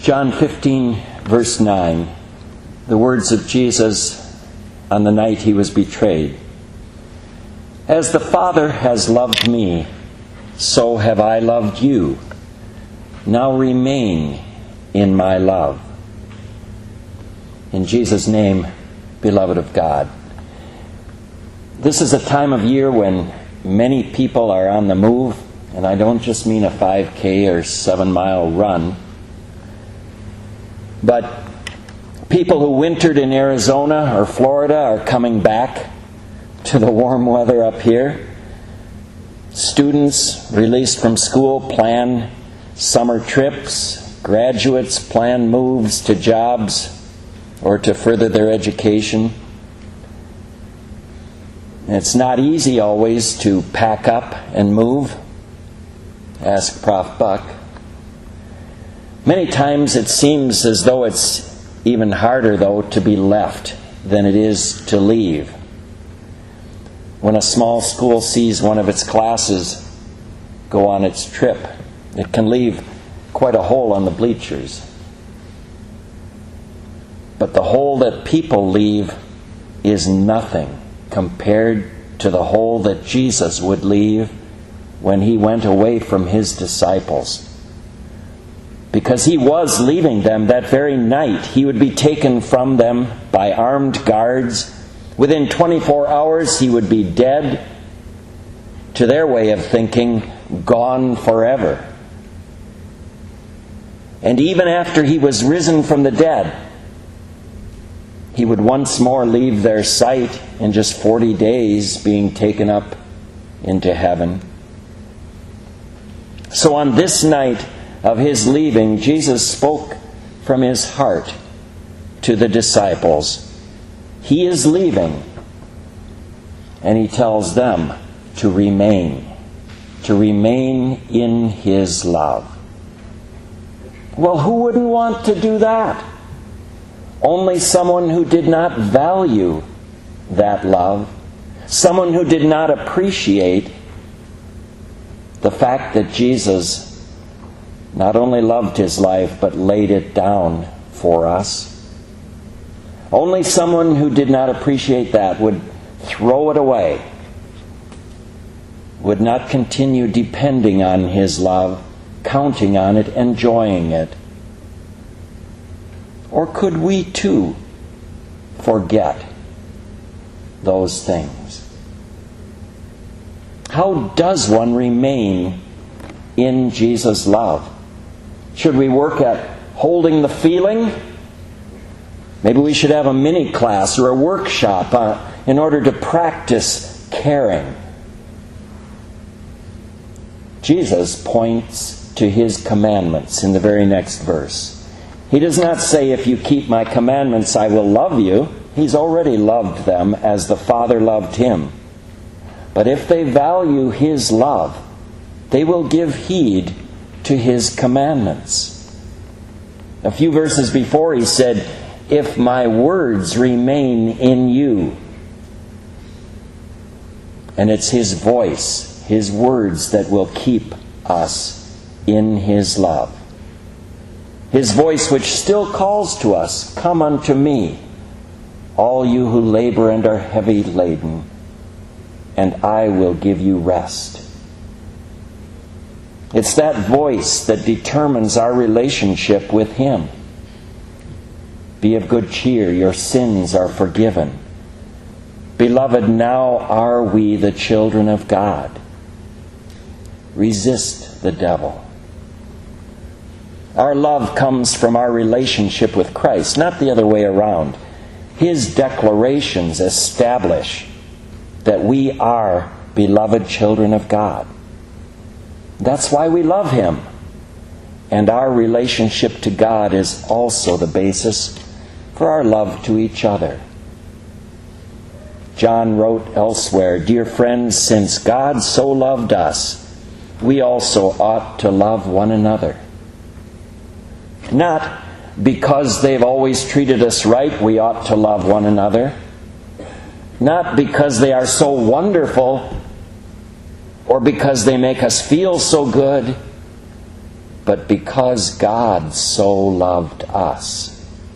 John 15, verse 9, the words of Jesus on the night he was betrayed. As the Father has loved me, so have I loved you. Now remain in my love. In Jesus' name, beloved of God. This is a time of year when many people are on the move, and I don't just mean a 5K or 7-mile run, but people who wintered in Arizona or Florida are coming back to the warm weather up here. Students released from school plan summer trips. Graduates plan moves to jobs or to further their education. And it's not easy always to pack up and move. Ask Prof. Buck. Many times it seems as though it's even harder, though, to be left than it is to leave. When a small school sees one of its classes go on its trip, it can leave quite a hole on the bleachers. But the hole that people leave is nothing compared to the hole that Jesus would leave when he went away from his disciples. Because he was leaving them that very night. He would be taken from them by armed guards. Within 24 hours, he would be dead. To their way of thinking, gone forever. And even after he was risen from the dead, he would once more leave their sight in just 40 days, being taken up into heaven. So on this night of his leaving, Jesus spoke from his heart to the disciples. He is leaving, and he tells them to remain in his love. Well, who wouldn't want to do that? Only someone who did not value that love, someone who did not appreciate the fact that Jesus not only loved his life, but laid it down for us. Only someone who did not appreciate that would throw it away, would not continue depending on his love, counting on it, enjoying it. Or could we too forget those things? How does one remain in Jesus' love? Should we work at holding the feeling? Maybe we should have a mini class or a workshop in order to practice caring. Jesus points to his commandments in the very next verse. He does not say, if you keep my commandments, I will love you. He's already loved them as the Father loved him. But if they value his love, they will give heed to his commandments. A few verses before he said, if my words remain in you. And it's his voice, his words, that will keep us in his love. His voice which still calls to us, come unto me, all you who labor and are heavy laden, and I will give you rest. It's that voice that determines our relationship with him. Be of good cheer, your sins are forgiven. Beloved, now are we the children of God. Resist the devil. Our love comes from our relationship with Christ, not the other way around. His declarations establish that we are beloved children of God. That's why we love him. And our relationship to God is also the basis for our love to each other. John wrote elsewhere, dear friends, since God so loved us, we also ought to love one another. Not because they've always treated us right, we ought to love one another. Not because they are so wonderful or because they make us feel so good, but because God so loved us.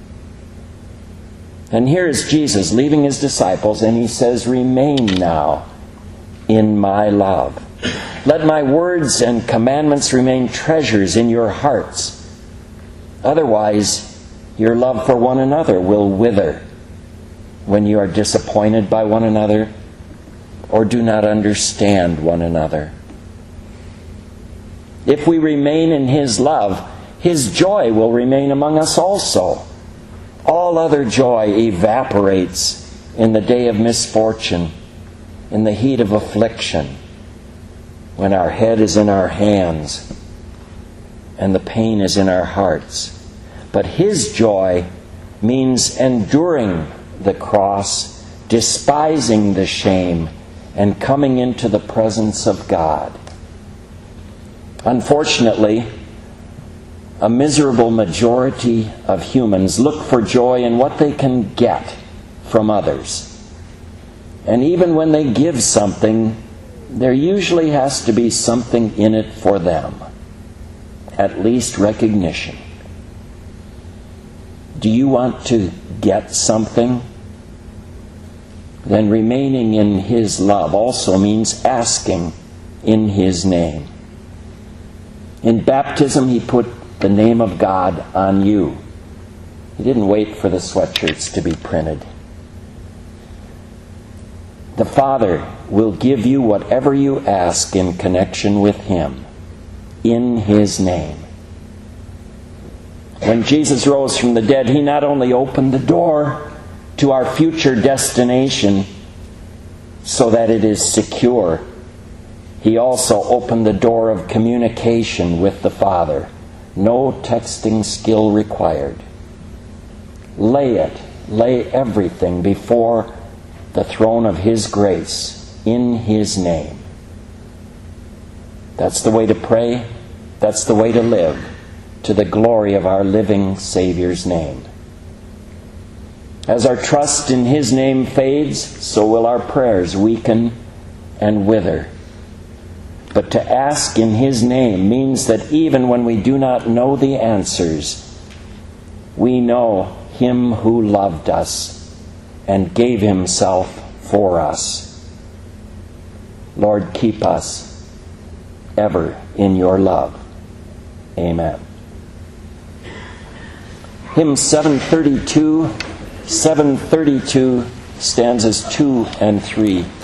And here is Jesus leaving his disciples, and he says, "Remain now in my love. Let my words and commandments remain treasures in your hearts. Otherwise, your love for one another will wither when you are disappointed by one another or do not understand one another." If we remain in his love, his joy will remain among us also. All other joy evaporates in the day of misfortune, in the heat of affliction, when our head is in our hands and the pain is in our hearts. But his joy means enduring the cross, despising the shame, and coming into the presence of God. Unfortunately, a miserable majority of humans look for joy in what they can get from others. And even when they give something, there usually has to be something in it for them. At least recognition. Do you want to get something? Then remaining in his love also means asking in his name. In baptism, he put the name of God on you. He didn't wait for the sweatshirts to be printed. The Father will give you whatever you ask in connection with him, in his name. When Jesus rose from the dead, he not only opened the door to our future destination so that it is secure, he also opened the door of communication with the Father. No texting skill required. Lay everything before the throne of his grace in his name. That's the way to pray. That's the way to live, to the glory of our living Savior's name. As our trust in his name fades, so will our prayers weaken and wither. But to ask in his name means that even when we do not know the answers, we know him who loved us and gave himself for us. Lord, keep us ever in your love. Amen. Hymn 732, stanzas 2 and 3.